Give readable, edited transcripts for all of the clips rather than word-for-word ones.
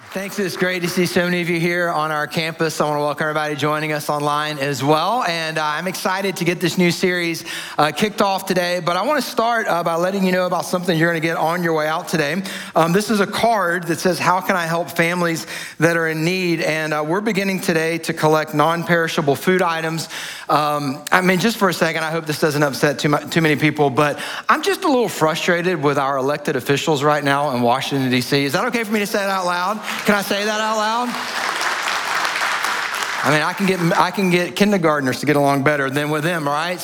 Thanks. It's great to see so many of you here on our campus. I want to welcome everybody joining us online as well. And I'm excited to get this new series kicked off today. But I want to start by letting you know about something you're going to get on your way out today. This is a card that says, "How can I help families that are in need?" And we're beginning today to collect non-perishable food items. Just for a second, I hope this doesn't upset too many people, but I'm just a little frustrated with our elected officials right now in Washington, D.C. Is that okay for me to say it out loud? Can I say that out loud? I can get kindergartners to get along better than with them, all right?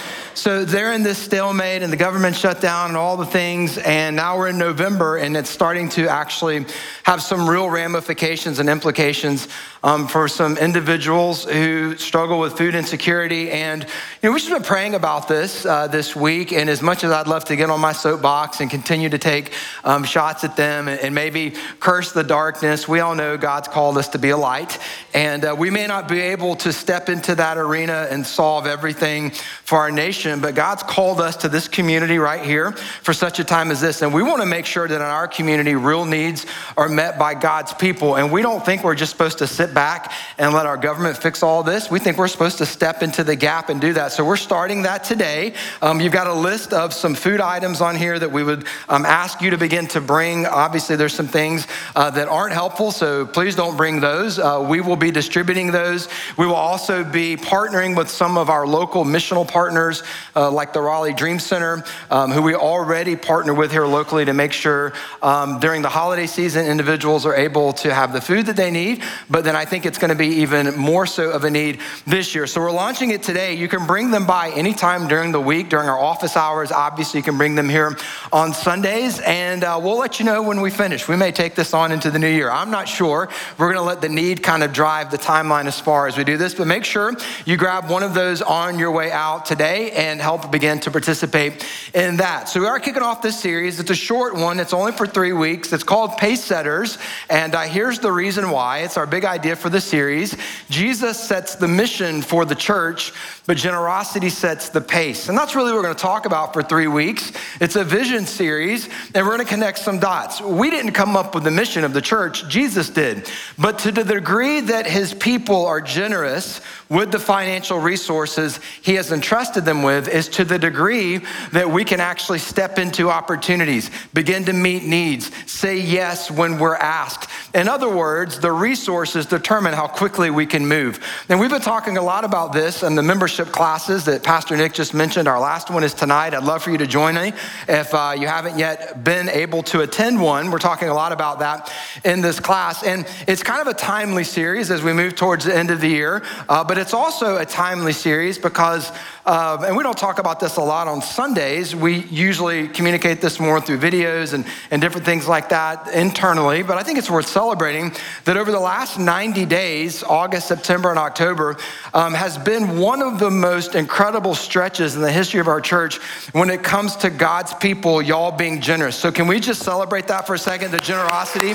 So they're in this stalemate and the government shut down and all the things, and now we're in November and it's starting to actually have some real ramifications and implications for some individuals who struggle with food insecurity. And we've just been praying about this week, and as much as I'd love to get on my soapbox and continue to take shots at them and maybe curse the darkness, we all know God's called us to be a light, and we may not be able to step into that arena and solve everything for our nation, but God's called us to this community right here for such a time as this. And we want to make sure that in our community, real needs are met by God's people. And we don't think we're just supposed to sit back and let our government fix all this. We think we're supposed to step into the gap and do that. So we're starting that today. You've got a list of some food items on here that we would ask you to begin to bring. Obviously, there's some things that aren't helpful, so please don't bring those. We will be distributing those. We will also be partnering with some of our local missional partners, like the Raleigh Dream Center, who we already partner with here locally to make sure during the holiday season, individuals are able to have the food that they need. But then I think it's going to be even more so of a need this year. So we're launching it today. You can bring them by anytime during the week, during our office hours. Obviously, you can bring them here on Sundays, and we'll let you know when we finish. We may take this on into the new year. I'm not sure. We're going to let the need kind of drive the timeline as far as we do this, but make sure you grab one of those on your way out today and help begin to participate in that. So we are kicking off this series. It's a short one. It's only for 3 weeks. It's called Pacesetters, and here's the reason why. It's our big idea for the series. Jesus sets the mission for the church, but generosity sets the pace. And that's really what we're going to talk about for 3 weeks. It's a vision series, and we're going to connect some dots. We didn't come up with the mission of the church. Jesus did. But to the degree that his people are generous with the financial resources he has entrusted them with is to the degree that we can actually step into opportunities, begin to meet needs, say yes when we're asked. In other words, the resources determine how quickly we can move. And we've been talking a lot about this in the membership classes that Pastor Nick just mentioned. Our last one is tonight. I'd love for you to join me. If you haven't yet been able to attend one, we're talking a lot about that in this class. And it's kind of a timely series as we move towards the end of the year, but it's also a timely series because, and we don't talk about this a lot on Sundays, we usually communicate this more through videos and different things like that internally, but I think it's worth celebrating that over the last 90 days, August, September, and October, has been one of the most incredible stretches in the history of our church when it comes to God's people, y'all being generous. So can we just celebrate that for a second, the generosity?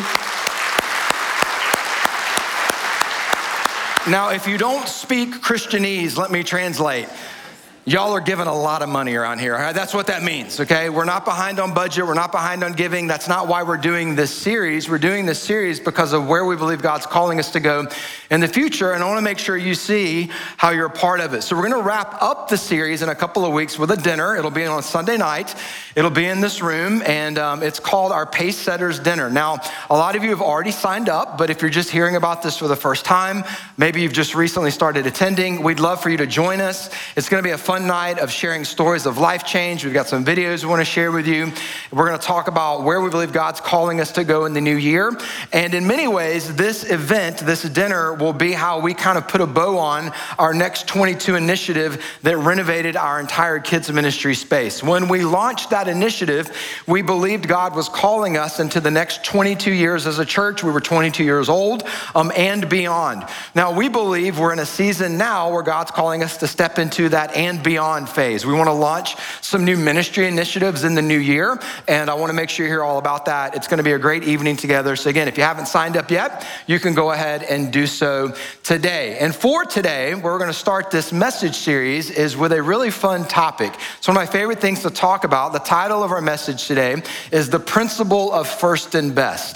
Now, if you don't speak Christianese, let me translate. Y'all are giving a lot of money around here. Right? That's what that means, okay? We're not behind on budget. We're not behind on giving. That's not why we're doing this series. We're doing this series because of where we believe God's calling us to go in the future, and I want to make sure you see how you're a part of it. So we're going to wrap up the series in a couple of weeks with a dinner. It'll be on Sunday night. It'll be in this room, and it's called our Pacesetters Dinner. Now, a lot of you have already signed up, but if you're just hearing about this for the first time, maybe you've just recently started attending, we'd love for you to join us. It's going to be a fun night of sharing stories of life change. We've got some videos we want to share with you. We're going to talk about where we believe God's calling us to go in the new year. And in many ways, this event, this dinner, will be how we kind of put a bow on our Next 22 initiative that renovated our entire kids ministry space. When we launched that initiative, we believed God was calling us into the next 22 years as a church. We were 22 years old and beyond. Now, we believe we're in a season now where God's calling us to step into that and beyond phase. We want to launch some new ministry initiatives in the new year, and I want to make sure you hear all about that. It's going to be a great evening together. So again, if you haven't signed up yet, you can go ahead and do so today. And for today, where we're going to start this message series is with a really fun topic. It's one of my favorite things to talk about. The title of our message today is The Principle of First and Best.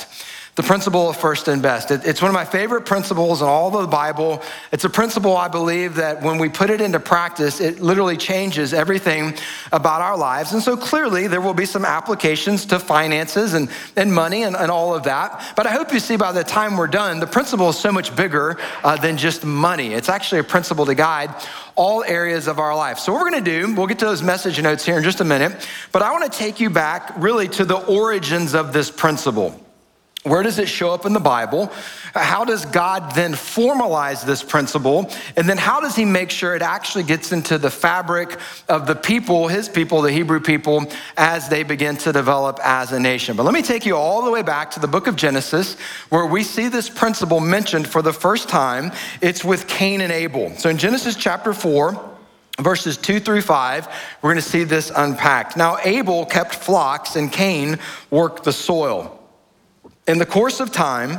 The principle of first and best. It's one of my favorite principles in all of the Bible. It's a principle I believe that when we put it into practice, it literally changes everything about our lives. And so clearly there will be some applications to finances and money and all of that. But I hope you see by the time we're done, the principle is so much bigger than just money. It's actually a principle to guide all areas of our life. So what we're gonna do, we'll get to those message notes here in just a minute, but I wanna take you back really to the origins of this principle. Where does it show up in the Bible? How does God then formalize this principle? And then how does he make sure it actually gets into the fabric of the people, his people, the Hebrew people, as they begin to develop as a nation? But let me take you all the way back to the book of Genesis, where we see this principle mentioned for the first time. It's with Cain and Abel. So in Genesis chapter 4, verses 2-5, we're gonna see this unpacked. Now Abel kept flocks and Cain worked the soil. In the course of time,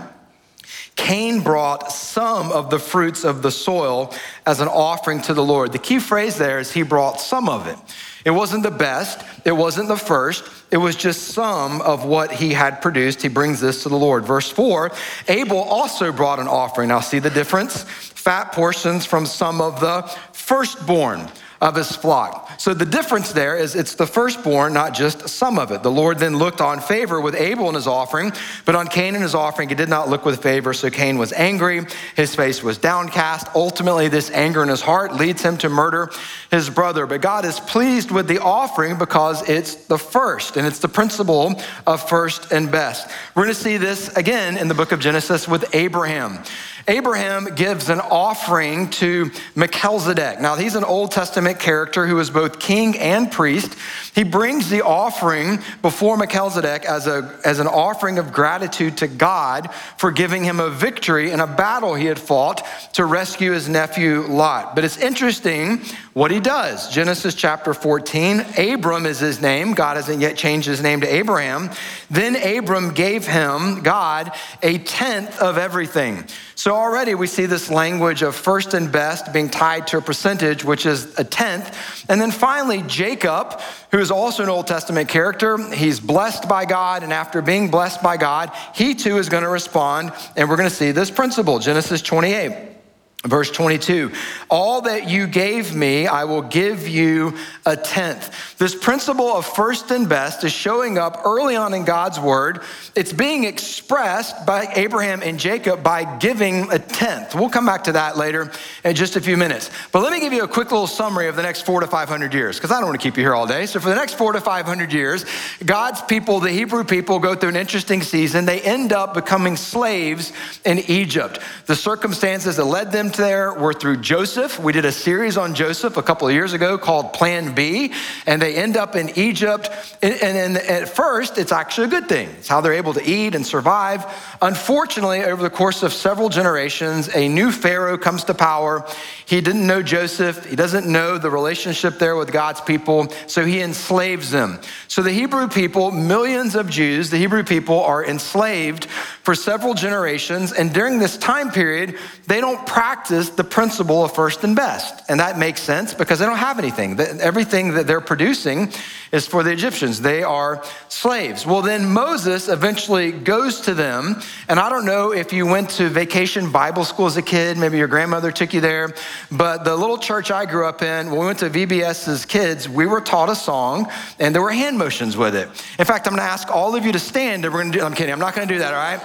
Cain brought some of the fruits of the soil as an offering to the Lord. The key phrase there is he brought some of it. It wasn't the best, it wasn't the first, it was just some of what he had produced. He brings this to the Lord. Verse 4, Abel also brought an offering. Now see the difference? Fat portions from some of the firstborn of his flock. So the difference there is it's the firstborn, not just some of it. The Lord then looked on favor with Abel and his offering, but on Cain and his offering, he did not look with favor. So Cain was angry, his face was downcast. Ultimately, this anger in his heart leads him to murder his brother. But God is pleased with the offering because it's the first, and it's the principle of first and best. We're gonna see this again in the book of Genesis with Abraham. Abraham gives an offering to Melchizedek. Now, he's an Old Testament character who is both king and priest. He brings the offering before Melchizedek as an offering of gratitude to God for giving him a victory in a battle he had fought to rescue his nephew Lot. But it's interesting what he does. Genesis chapter 14, Abram is his name. God hasn't yet changed his name to Abraham. Then Abram gave him, God, a tenth of everything. So already we see this language of first and best being tied to a percentage, which is a tenth. And then finally, Jacob, who is also an Old Testament character, he's blessed by God. And after being blessed by God, he too is going to respond. And we're going to see this principle, Genesis 28. Verse 22, all that you gave me, I will give you a tenth. This principle of first and best is showing up early on in God's word. It's being expressed by Abraham and Jacob by giving a tenth. We'll come back to that later in just a few minutes. But let me give you a quick little summary of the next 400 to 500 years, because I don't want to keep you here all day. So for the next 400 to 500 years, God's people, the Hebrew people, go through an interesting season. They end up becoming slaves in Egypt. The circumstances that led them there were through Joseph. We did a series on Joseph a couple of years ago called Plan B, and they end up in Egypt. And at first, it's actually a good thing. It's how they're able to eat and survive. Unfortunately, over the course of several generations, a new Pharaoh comes to power. He didn't know Joseph. He doesn't know the relationship there with God's people, so he enslaves them. So the Hebrew people, millions of Jews, the Hebrew people are enslaved for several generations, and during this time period, they don't practice the principle of first and best. And that makes sense because they don't have anything. Everything that they're producing is for the Egyptians. They are slaves. Well, then Moses eventually goes to them, and I don't know if you went to vacation Bible school as a kid, maybe your grandmother took you there, but the little church I grew up in, when we went to VBS as kids, we were taught a song, and there were hand motions with it. In fact, I'm gonna ask all of you to stand, and we're gonna do, I'm kidding, I'm not gonna do that, all right?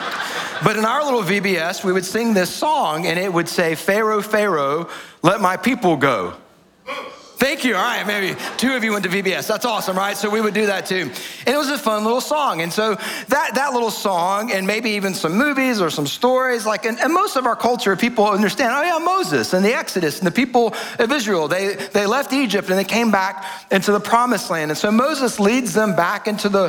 But in our little VBS, we would sing this song, and it would say, Pharaoh, Pharaoh, let my people go. Thank you. All right, maybe two of you went to VBS. That's awesome, right? So we would do that too. And it was a fun little song. And so that little song, and maybe even some movies or some stories, like, and most of our culture, people understand, oh yeah, Moses and the Exodus and the people of Israel, they left Egypt and they came back into the promised land. And so Moses leads them back into the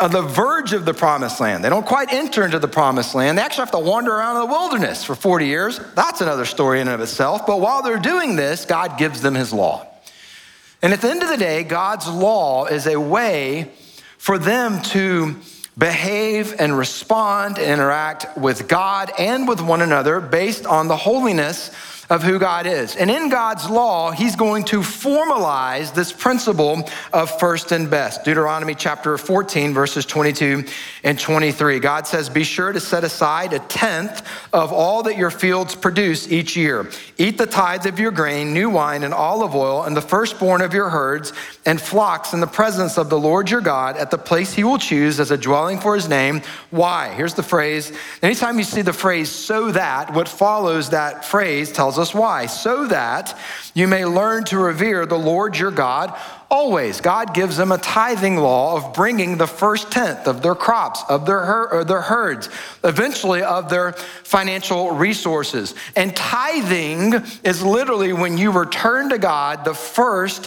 verge of the promised land. They don't quite enter into the promised land. They actually have to wander around in the wilderness for 40 years. That's another story in and of itself. But while they're doing this, God gives them his law. And at the end of the day, God's law is a way for them to behave and respond and interact with God and with one another based on the holiness of who God is. And in God's law, he's going to formalize this principle of first and best. Deuteronomy chapter 14, verses 22 and 23. God says, be sure to set aside a tenth of all that your fields produce each year. Eat the tithes of your grain, new wine, and olive oil, and the firstborn of your herds and flocks in the presence of the Lord your God at the place he will choose as a dwelling for his name. Why? Here's the phrase. Anytime you see the phrase, so that, what follows that phrase tells us why. So that you may learn to revere the Lord your God always. God gives them a tithing law of bringing the first tenth of their crops, of their herds, eventually of their financial resources. And tithing is literally when you return to God the first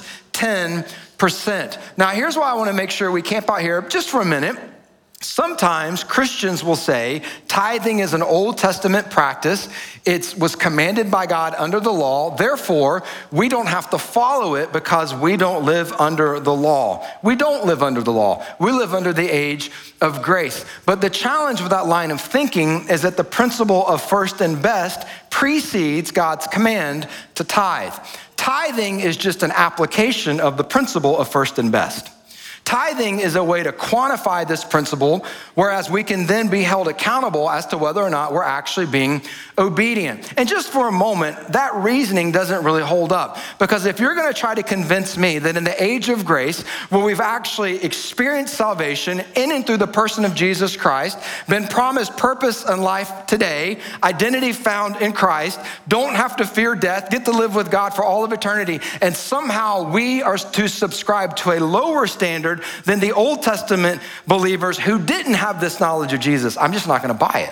10%. Now, here's why I want to make sure we camp out here just for a minute. Sometimes Christians will say tithing is an Old Testament practice. It was commanded by God under the law. Therefore, we don't have to follow it because we don't live under the law. We don't live under the law. We live under the age of grace. But the challenge with that line of thinking is that the principle of first and best precedes God's command to tithe. Tithing is just an application of the principle of first and best. Tithing is a way to quantify this principle, whereas we can then be held accountable as to whether or not we're actually being obedient. And just for a moment, that reasoning doesn't really hold up. Because if you're going to try to convince me that in the age of grace, where we've actually experienced salvation in and through the person of Jesus Christ, been promised purpose and life today, identity found in Christ, don't have to fear death, get to live with God for all of eternity, and somehow we are to subscribe to a lower standard than the Old Testament believers who didn't have this knowledge of Jesus, I'm just not going to buy it.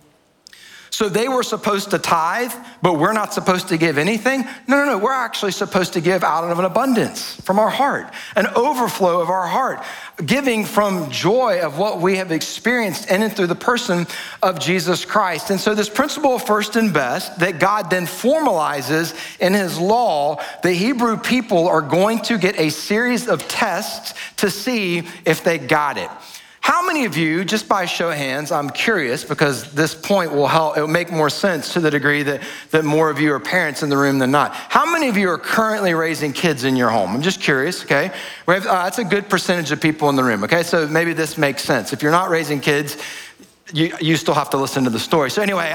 So they were supposed to tithe, but we're not supposed to give anything? No. We're actually supposed to give out of an abundance from our heart, an overflow of our heart, giving from joy of what we have experienced in and through the person of Jesus Christ. And so this principle of first and best that God then formalizes in his law, the Hebrew people are going to get a series of tests to see if they got it. How many of you, just by show of hands, I'm curious because this point will help, it'll make more sense to the degree that more of you are parents in the room than not. How many of you are currently raising kids in your home? I'm just curious, okay? That's a good percentage of people in the room, okay? So maybe this makes sense. If you're not raising kids, you still have to listen to the story. So anyway,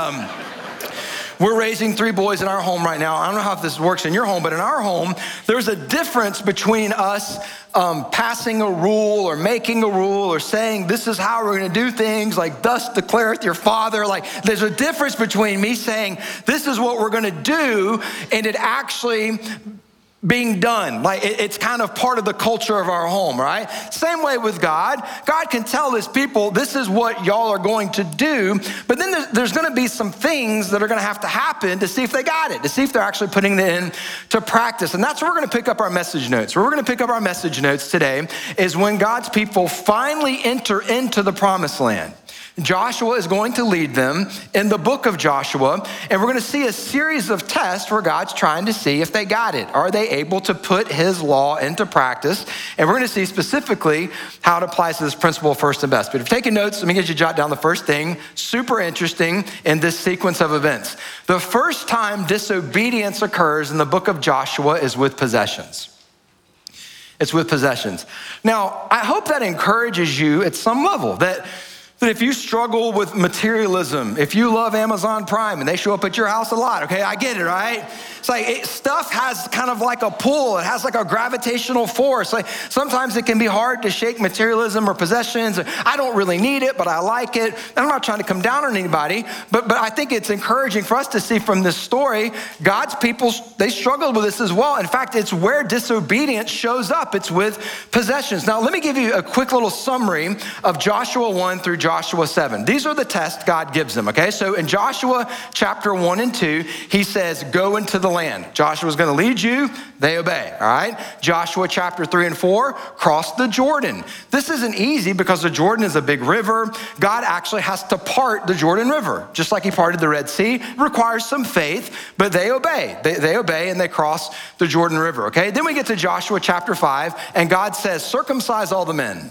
we're raising 3 boys in our home right now. I don't know how this works in your home, but in our home, there's a difference between us passing a rule or making a rule or saying this is how we're going to do things, like thus declareth your father. Like there's a difference between me saying this is what we're going to do and it actually being done. Like it's kind of part of the culture of our home, right? Same way with God. God can tell his people, this is what y'all are going to do, but then there's going to be some things that are going to have to happen to see if they got it, to see if they're actually putting it into practice. And that's where we're going to pick up our message notes. Where we're going to pick up our message notes today is when God's people finally enter into the promised land. Joshua is going to lead them in the book of Joshua, and we're going to see a series of tests where God's trying to see if they got it. Are they able to put his law into practice? And we're going to see specifically how it applies to this principle of first and best. But if you're taking notes, let me get you to jot down the first thing, super interesting in this sequence of events. The first time disobedience occurs in the book of Joshua is with possessions. It's with possessions. Now, I hope that encourages you at some level, that if you struggle with materialism, if you love Amazon Prime and they show up at your house a lot, okay, I get it, right? It's like stuff has kind of like a pull. It has like a gravitational force. Like sometimes it can be hard to shake materialism or possessions. I don't really need it, but I like it. And I'm not trying to come down on anybody, but I think it's encouraging for us to see from this story, God's people, they struggled with this as well. In fact, it's where disobedience shows up. It's with possessions. Now, let me give you a quick little summary of Joshua 1 through Joshua 7. These are the tests God gives them, okay? So in Joshua chapter 1 and 2, he says, go into the land. Joshua's going to lead you. They obey, all right? Joshua chapter 3 and 4, cross the Jordan. This isn't easy because the Jordan is a big river. God actually has to part the Jordan River, just like he parted the Red Sea. It requires some faith, but they obey. They obey and they cross the Jordan River, okay? Then we get to Joshua chapter 5, and God says, circumcise all the men.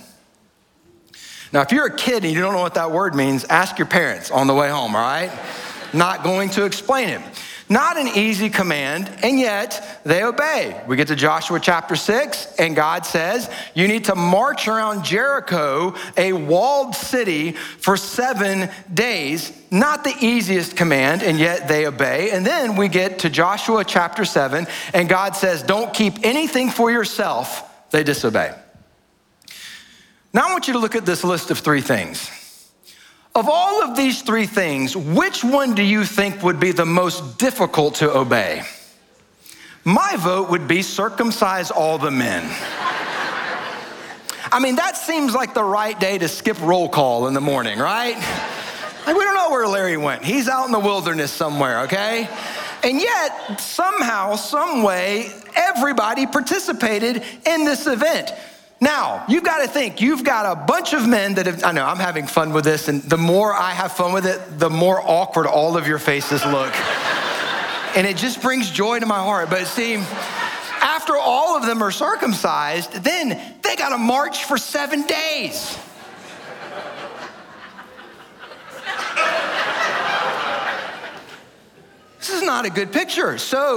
Now, if you're a kid and you don't know what that word means, ask your parents on the way home, all right? Not going to explain it. Not an easy command, and yet they obey. We get to Joshua chapter 6, and God says, you need to march around Jericho, a walled city, for 7 days. Not the easiest command, and yet they obey. And then we get to Joshua chapter 7, and God says, don't keep anything for yourself. They disobey. Now I want you to look at this list of 3 things. Of all of these 3 things, which one do you think would be the most difficult to obey? My vote would be circumcise all the men. I mean, that seems like the right day to skip roll call in the morning, right? Like, we don't know where Larry went. He's out in the wilderness somewhere, okay? And yet, somehow, some way, everybody participated in this event. Now, you've got to think, you've got a bunch of men that have, I know, I'm having fun with this, and the more I have fun with it, the more awkward all of your faces look. And it just brings joy to my heart. But see, after all of them are circumcised, then they got to march for 7 days. This is not a good picture. So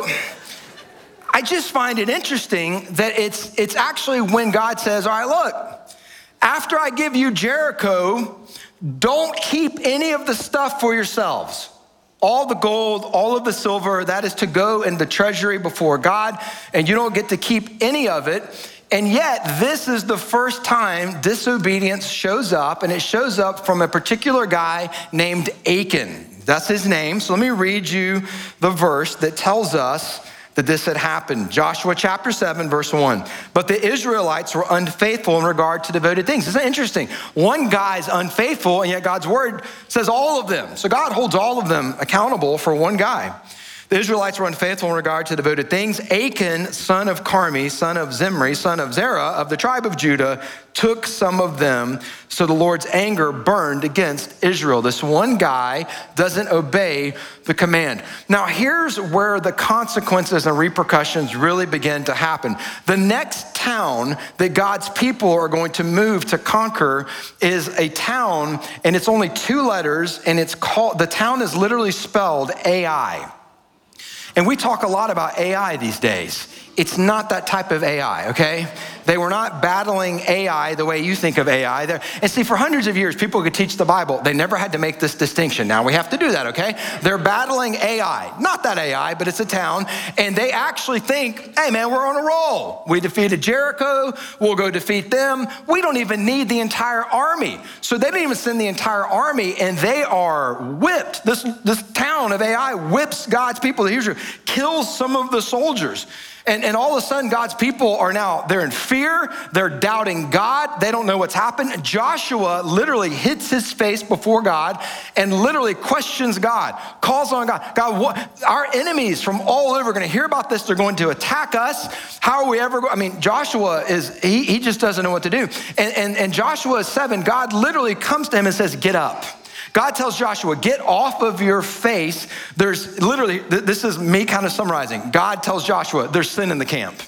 I just find it interesting that it's actually when God says, all right, look, after I give you Jericho, don't keep any of the stuff for yourselves. All the gold, all of the silver, that is to go in the treasury before God, and you don't get to keep any of it. And yet, this is the first time disobedience shows up, and it shows up from a particular guy named Achan. That's his name. So let me read you the verse that tells us that this had happened. Joshua chapter 7, verse 1. But the Israelites were unfaithful in regard to devoted things. Isn't that interesting? One guy's unfaithful, and yet God's word says all of them. So God holds all of them accountable for one guy. The Israelites were unfaithful in regard to devoted things. Achan, son of Carmi, son of Zimri, son of Zerah, of the tribe of Judah, took some of them. So the Lord's anger burned against Israel. This one guy doesn't obey the command. Now here's where the consequences and repercussions really begin to happen. The next town that God's people are going to move to conquer is a town, and it's only 2 letters, and it's called, the town is literally spelled Ai. And we talk a lot about AI these days. It's not that type of AI, okay? They were not battling AI the way you think of AI. And see, for hundreds of years, people could teach the Bible. They never had to make this distinction. Now we have to do that, okay? They're battling AI. Not that AI, but it's a town. And they actually think, hey man, we're on a roll. We defeated Jericho. We'll go defeat them. We don't even need the entire army. So they didn't even send the entire army, and they are whipped. This town of AI whips God's people, Israel, kills some of the soldiers. And all of a sudden, God's people are now, they're in fear. They're doubting God. They don't know what's happened. Joshua literally hits his face before God and literally questions God, calls on God. God, what, our enemies from all over are going to hear about this. They're going to attack us. How are we ever going? I mean, Joshua he just doesn't know what to do. And Joshua 7, God literally comes to him and says, get up. God tells Joshua, get off of your face. There's literally, this is me kind of summarizing. God tells Joshua, there's sin in the camp.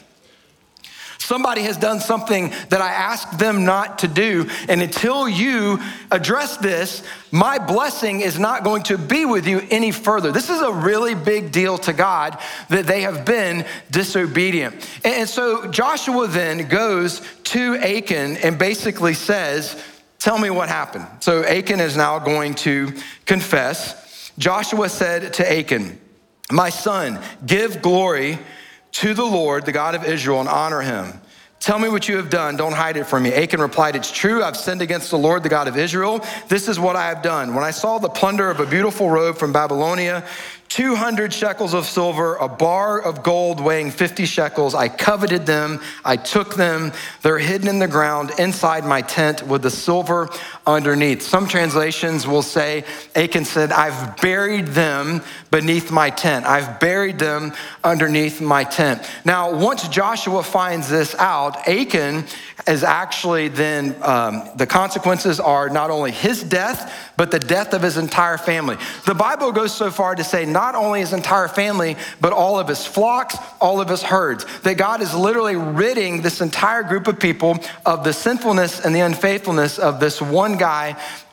Somebody has done something that I asked them not to do. And until you address this, my blessing is not going to be with you any further. This is a really big deal to God that they have been disobedient. And so Joshua then goes to Achan and basically says, tell me what happened. So Achan is now going to confess. Joshua said to Achan, my son, give glory to the Lord, the God of Israel, and honor him. Tell me what you have done. Don't hide it from me. Achan replied, it's true. I've sinned against the Lord, the God of Israel. This is what I have done. When I saw the plunder of a beautiful robe from Babylonia, 200 shekels of silver, a bar of gold weighing 50 shekels. I coveted them. I took them. They're hidden in the ground inside my tent with the silver underneath. Some translations will say, Achan said, I've buried them beneath my tent. I've buried them underneath my tent. Now, once Joshua finds this out, Achan is actually then, the consequences are not only his death, but the death of his entire family. The Bible goes so far to say not only his entire family, but all of his flocks, all of his herds. That God is literally ridding this entire group of people of the sinfulness and the unfaithfulness of this one guy,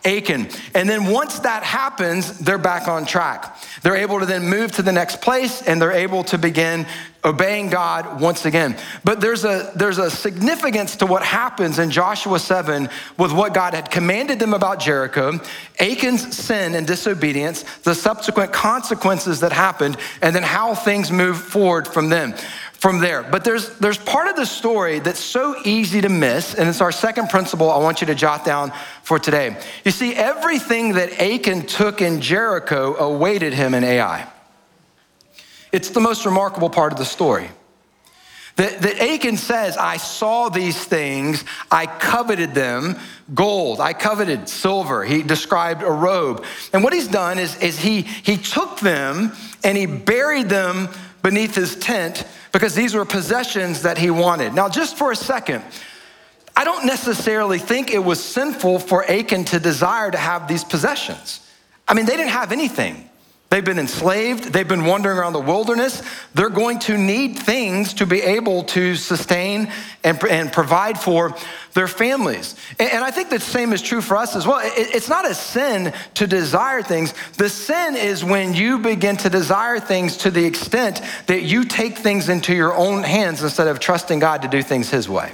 Achan. And then once that happens, they're back on track. They're able to then move to the next place, and they're able to begin obeying God once again. But there's a significance to what happens in Joshua 7 with what God had commanded them about Jericho, Achan's sin and disobedience, the subsequent consequences that happened, and then how things move forward from there. But there's part of the story that's so easy to miss, and it's our second principle I want you to jot down for today. You see, everything that Achan took in Jericho awaited him in Ai. It's the most remarkable part of the story. That Achan says, I saw these things, I coveted them, gold, I coveted silver. He described a robe. And what he's done is he took them and he buried them beneath his tent because these were possessions that he wanted. Now, just for a second, I don't necessarily think it was sinful for Achan to desire to have these possessions. I mean, they didn't have anything. They've been enslaved. They've been wandering around the wilderness. They're going to need things to be able to sustain and provide for their families. And I think the same is true for us as well. It's not a sin to desire things. The sin is when you begin to desire things to the extent that you take things into your own hands instead of trusting God to do things his way.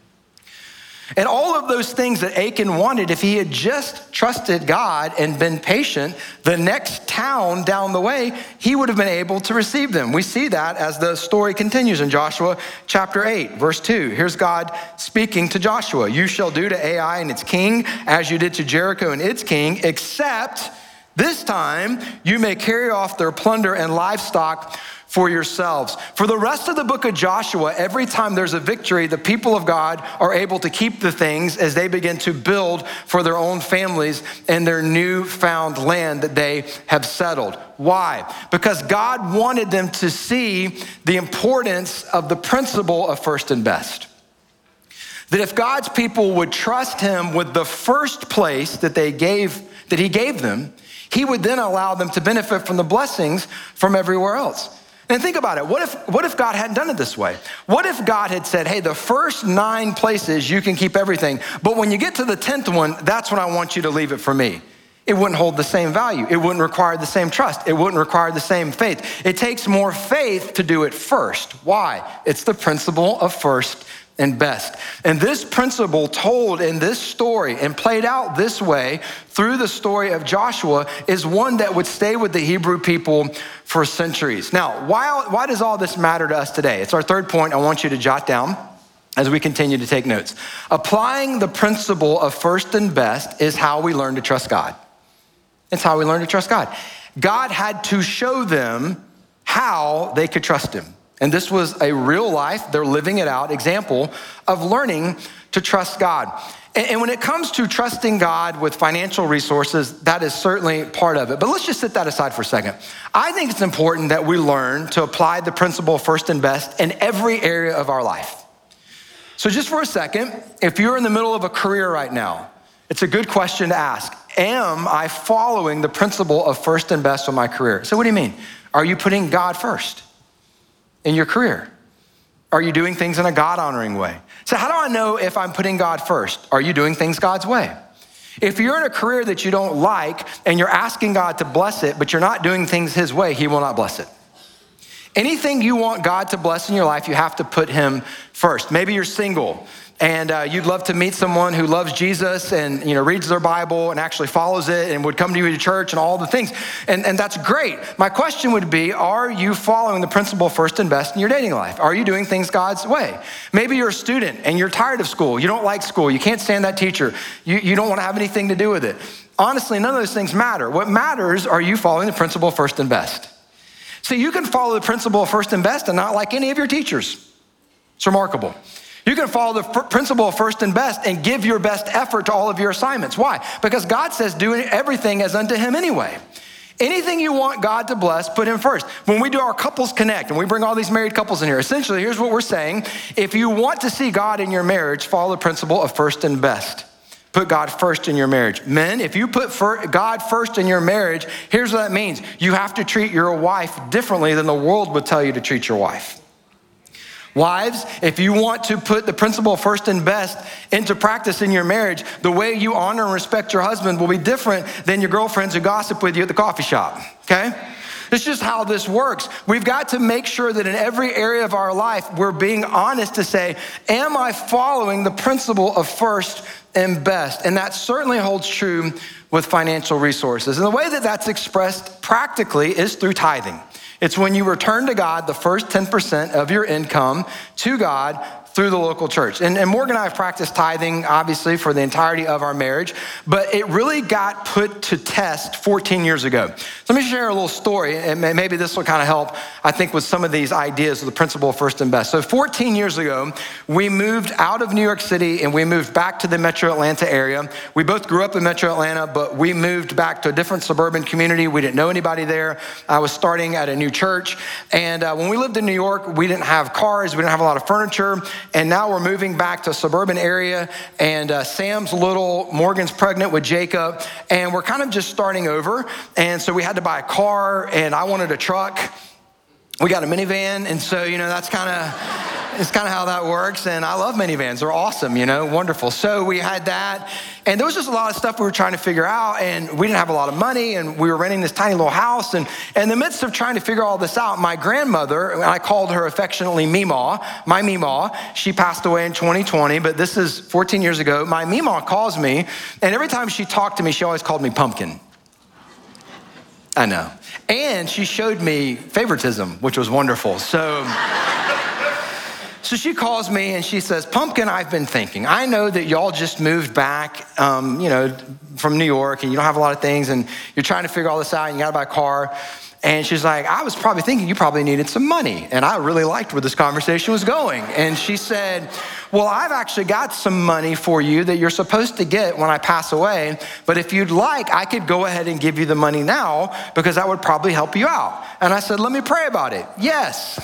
And all of those things that Achan wanted, if he had just trusted God and been patient, the next town down the way, he would have been able to receive them. We see that as the story continues in Joshua chapter 8, verse 2. Here's God speaking to Joshua. You shall do to Ai and its king as you did to Jericho and its king, except this time you may carry off their plunder and livestock for yourselves. For the rest of the book of Joshua, every time there's a victory, the people of God are able to keep the things as they begin to build for their own families and their newfound land that they have settled. Why? Because God wanted them to see the importance of the principle of first and best. That if God's people would trust him with the first place that he gave them, he would then allow them to benefit from the blessings from everywhere else. And think about it. What if God hadn't done it this way? What if God had said, hey, the first 9 places you can keep everything, but when you get to the 10th one, that's when I want you to leave it for me. It wouldn't hold the same value. It wouldn't require the same trust. It wouldn't require the same faith. It takes more faith to do it first. Why? It's the principle of first and best. And this principle told in this story and played out this way through the story of Joshua is one that would stay with the Hebrew people for centuries. Now, why does all this matter to us today? It's our third point I want you to jot down as we continue to take notes. Applying the principle of first and best is how we learn to trust God. It's how we learn to trust God. God had to show them how they could trust him. And this was a real life, they're living it out, example of learning to trust God. And when it comes to trusting God with financial resources, that is certainly part of it. But let's just set that aside for a second. I think it's important that we learn to apply the principle of first and best in every area of our life. So just for a second, if you're in the middle of a career right now, it's a good question to ask. Am I following the principle of first and best in my career? So what do you mean? Are you putting God first in your career? Are you doing things in a God-honoring way? So how do I know if I'm putting God first? Are you doing things God's way? If you're in a career that you don't like and you're asking God to bless it, but you're not doing things his way, he will not bless it. Anything you want God to bless in your life, you have to put him first. Maybe you're single and you'd love to meet someone who loves Jesus and reads their Bible and actually follows it and would come to you to church and all the things. And that's great. My question would be, are you following the principle first and best in your dating life? Are you doing things God's way? Maybe you're a student and you're tired of school. You don't like school. You can't stand that teacher. You don't want to have anything to do with it. Honestly, none of those things matter. What matters, are you following the principle first and best? So you can follow the principle of first and best and not like any of your teachers. It's remarkable. You can follow the principle of first and best and give your best effort to all of your assignments. Why? Because God says do everything as unto him anyway. Anything you want God to bless, put him first. When we do our Couples Connect and we bring all these married couples in here, essentially here's what we're saying. If you want to see God in your marriage, follow the principle of first and best. Put God first in your marriage. Men, if you put God first in your marriage, here's what that means. You have to treat your wife differently than the world would tell you to treat your wife. Wives, if you want to put the principle of first and best into practice in your marriage, the way you honor and respect your husband will be different than your girlfriends who gossip with you at the coffee shop, okay? It's just how this works. We've got to make sure that in every area of our life, we're being honest to say, am I following the principle of first and best? And that certainly holds true with financial resources. And the way that that's expressed practically is through tithing. It's when you return to God the first 10% of your income to God through the local church. And Morgan and I have practiced tithing, obviously, for the entirety of our marriage, but it really got put to test 14 years ago. So let me share a little story, and maybe this will kind of help, I think, with some of these ideas of the principle of first and best. So 14 years ago, we moved out of New York City, and we moved back to the Metro Atlanta area. We both grew up in Metro Atlanta, but we moved back to a different suburban community. We didn't know anybody there. I was starting at a new church, and when we lived in New York, we didn't have cars, we didn't have a lot of furniture, and now we're moving back to a suburban area, and Sam's little, Morgan's pregnant with Jacob, and we're kind of just starting over. And so we had to buy a car, and I wanted a truck. We got a minivan, and so, that's kind of how that works. And I love minivans. They're awesome, wonderful. So we had that, and there was just a lot of stuff we were trying to figure out, and we didn't have a lot of money, and we were renting this tiny little house. And in the midst of trying to figure all this out, my grandmother, and I called her affectionately Meemaw, my Meemaw, she passed away in 2020, but this is 14 years ago. My Meemaw calls me, and every time she talked to me, she always called me Pumpkin. I know. And she showed me favoritism, which was wonderful. So she calls me and she says, Pumpkin, I've been thinking. I know that y'all just moved back, from New York, and you don't have a lot of things, and you're trying to figure all this out, and you got to buy a car. And she's like, I was probably thinking you probably needed some money. And I really liked where this conversation was going. And she said, well, I've actually got some money for you that you're supposed to get when I pass away. But if you'd like, I could go ahead and give you the money now, because that would probably help you out. And I said, let me pray about it. Yes.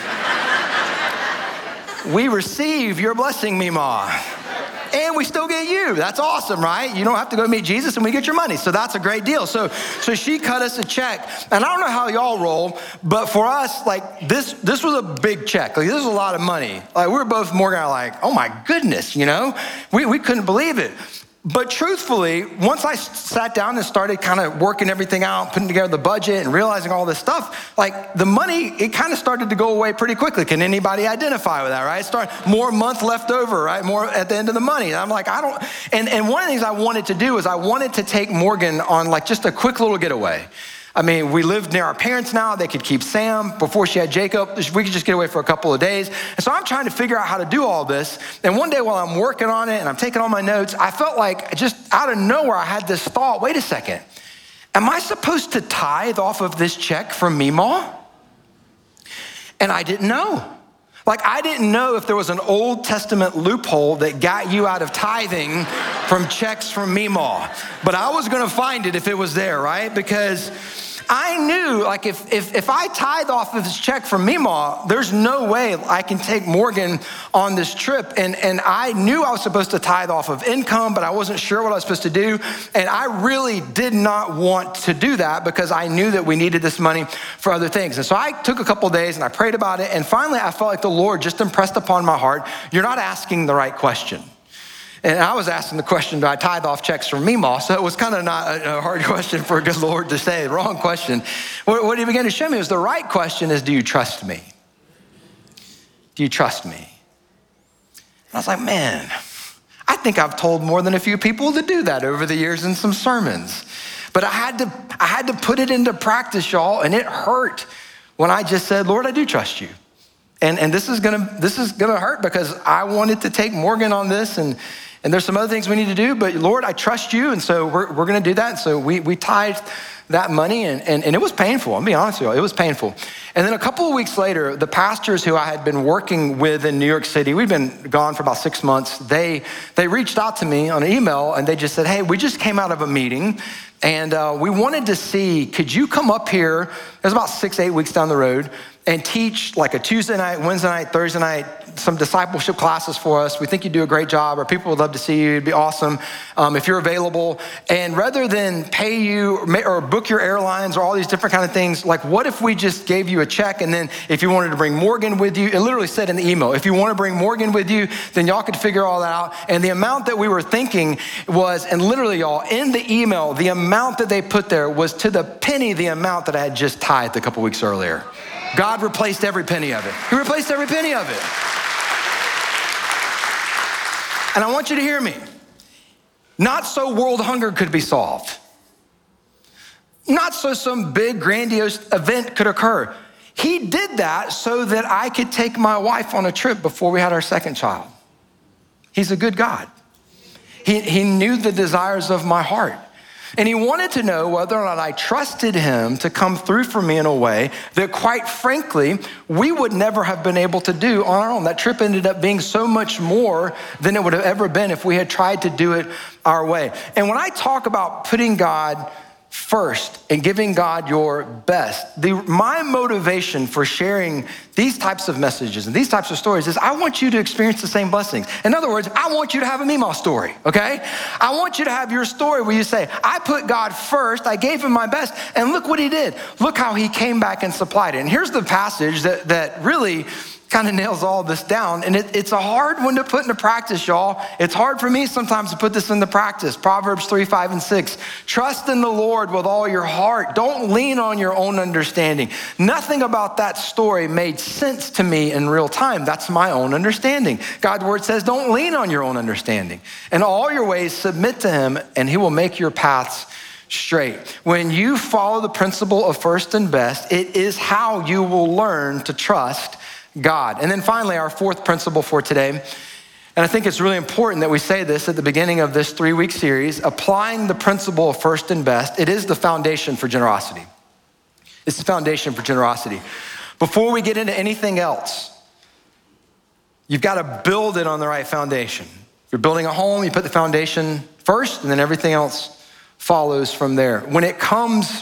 We receive your blessing, Meemaw. And we still get you. That's awesome, right? You don't have to go meet Jesus and we get your money. So that's a great deal. So she cut us a check. And I don't know how y'all roll, but for us, like this was a big check. Like, this was a lot of money. Like, we were both, Morgan and I, like, oh my goodness, we couldn't believe it. But truthfully, once I sat down and started kind of working everything out, putting together the budget and realizing all this stuff, like the money, it kind of started to go away pretty quickly. Can anybody identify with that, right? More month left over, right? More at the end of the money. And I'm like, and one of the things I wanted to do is I wanted to take Morgan on like just a quick little getaway. I mean, we lived near our parents now. They could keep Sam. Before she had Jacob, we could just get away for a couple of days. And so I'm trying to figure out how to do all this. And one day while I'm working on it and I'm taking all my notes, I felt like just out of nowhere, I had this thought, wait a second. Am I supposed to tithe off of this check from Meemaw? And I didn't know. Like, I didn't know if there was an Old Testament loophole that got you out of tithing from checks from Meemaw. But I was gonna find it if it was there, right? Because I knew, like, if I tithe off of this check from Meemaw, there's no way I can take Morgan on this trip. And I knew I was supposed to tithe off of income, but I wasn't sure what I was supposed to do. And I really did not want to do that because I knew that we needed this money for other things. And so I took a couple of days and I prayed about it. And finally, I felt like the Lord just impressed upon my heart, you're not asking the right question. And I was asking the question, do I tithe off checks from Meemaw? So it was kind of not a hard question for a good Lord to say, wrong question. What he began to show me was the right question is, do you trust me? Do you trust me? And I was like, man, I think I've told more than a few people to do that over the years in some sermons. But I had to put it into practice, y'all, and it hurt when I just said, Lord, I do trust you. And this is gonna hurt because I wanted to take Morgan on this, and there's some other things we need to do, but Lord, I trust you, and so we're gonna do that. And so we tithed that money, and it was painful. I'm being honest with you, it was painful. And then a couple of weeks later, the pastors who I had been working with in New York City, we'd been gone for about 6 months, they reached out to me on an email, and they just said, hey, we just came out of a meeting, and we wanted to see, could you come up here, it was about 6-8 weeks down the road, and teach like a Tuesday night, Wednesday night, Thursday night some discipleship classes for us. We think you do a great job. Our people would love to see you. It'd be awesome if you're available. And rather than pay you or book your airlines or all these different kind of things, like what if we just gave you a check, and then if you wanted to bring Morgan with you, it literally said in the email, if you want to bring Morgan with you, then y'all could figure all that out. And the amount that we were thinking was, and literally y'all, in the email, the amount that they put there was to the penny the amount that I had just tithed a couple weeks earlier. God replaced every penny of it. He replaced every penny of it. And I want you to hear me. Not so world hunger could be solved. Not so some big grandiose event could occur. He did that so that I could take my wife on a trip before we had our second child. He's a good God. He knew the desires of my heart. And he wanted to know whether or not I trusted him to come through for me in a way that, quite frankly, we would never have been able to do on our own. That trip ended up being so much more than it would have ever been if we had tried to do it our way. And when I talk about putting God first and giving God your best, my motivation for sharing these types of messages and these types of stories is I want you to experience the same blessings. In other words, I want you to have a Meemaw story, okay? I want you to have your story where you say, I put God first, I gave him my best, and look what he did. Look how he came back and supplied it. And here's the passage that really kind of nails all this down. And it's a hard one to put into practice, y'all. It's hard for me sometimes to put this into practice. Proverbs 3, 5, and 6. Trust in the Lord with all your heart. Don't lean on your own understanding. Nothing about that story made sense to me in real time. That's my own understanding. God's word says, don't lean on your own understanding. In all your ways, submit to him, and he will make your paths straight. When you follow the principle of first and best, it is how you will learn to trust God. And then finally, our fourth principle for today, and I think it's really important that we say this at the beginning of this 3-week series, applying the principle of first and best, it is the foundation for generosity. It's the foundation for generosity. Before we get into anything else, you've got to build it on the right foundation. If you're building a home, you put the foundation first, and then everything else follows from there. When it comes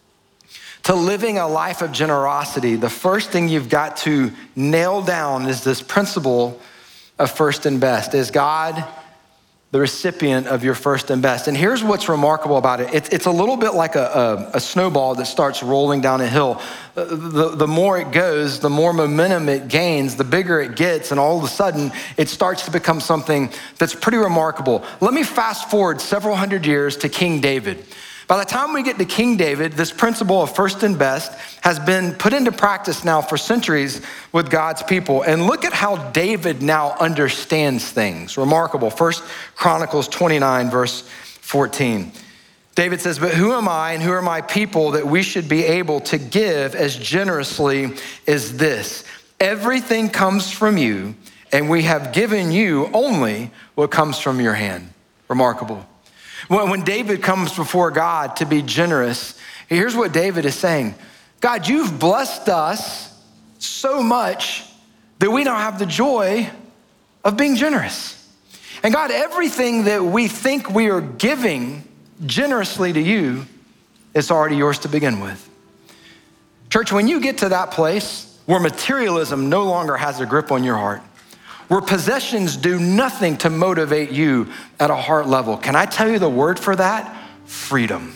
to living a life of generosity, the first thing you've got to nail down is this principle of first and best. Is God the recipient of your first and best? And here's what's remarkable about it. It's a little bit like a snowball that starts rolling down a hill. The more it goes, the more momentum it gains, the bigger it gets, and all of a sudden, it starts to become something that's pretty remarkable. Let me fast forward several hundred years to King David. By the time we get to King David, this principle of first and best has been put into practice now for centuries with God's people. And look at how David now understands things. Remarkable. 1 Chronicles 29, verse 14. David says, but who am I and who are my people that we should be able to give as generously as this? Everything comes from you, and we have given you only what comes from your hand. Remarkable. When David comes before God to be generous, here's what David is saying. God, you've blessed us so much that we don't have the joy of being generous. And God, everything that we think we are giving generously to you, it's already yours to begin with. Church, when you get to that place where materialism no longer has a grip on your heart, where possessions do nothing to motivate you at a heart level, can I tell you the word for that? Freedom.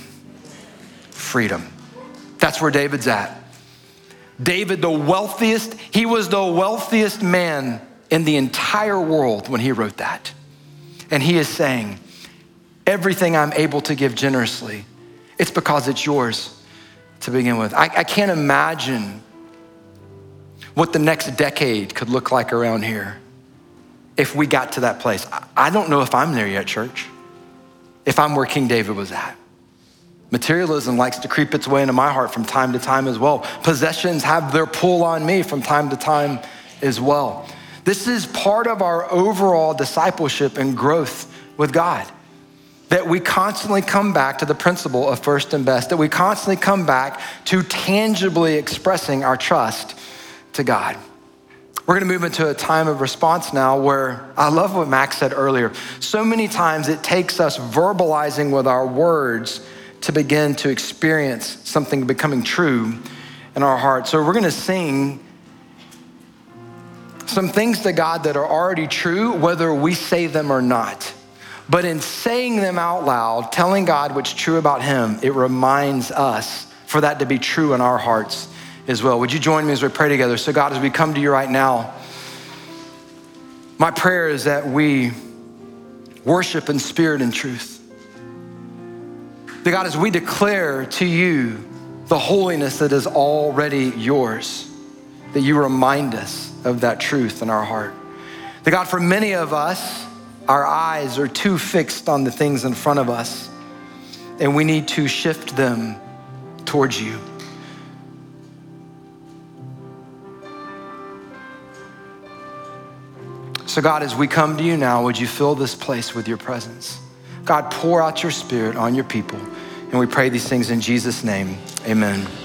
Freedom. That's where David's at. David, he was the wealthiest man in the entire world when he wrote that. And he is saying, everything I'm able to give generously, it's because it's yours to begin with. I can't imagine what the next decade could look like around here if we got to that place. I don't know if I'm there yet, church, if I'm where King David was at. Materialism likes to creep its way into my heart from time to time as well. Possessions have their pull on me from time to time as well. This is part of our overall discipleship and growth with God, that we constantly come back to the principle of first and best, that we constantly come back to tangibly expressing our trust to God. We're gonna move into a time of response now where I love what Max said earlier. So many times it takes us verbalizing with our words to begin to experience something becoming true in our hearts. So we're gonna sing some things to God that are already true, whether we say them or not. But in saying them out loud, telling God what's true about him, it reminds us for that to be true in our hearts as well. Would you join me as we pray together? So God, as we come to you right now, my prayer is that we worship in spirit and truth. That God, as we declare to you the holiness that is already yours, that you remind us of that truth in our heart. That God, for many of us, our eyes are too fixed on the things in front of us, and we need to shift them towards you. So God, as we come to you now, would you fill this place with your presence? God, pour out your spirit on your people. And we pray these things in Jesus' name, amen.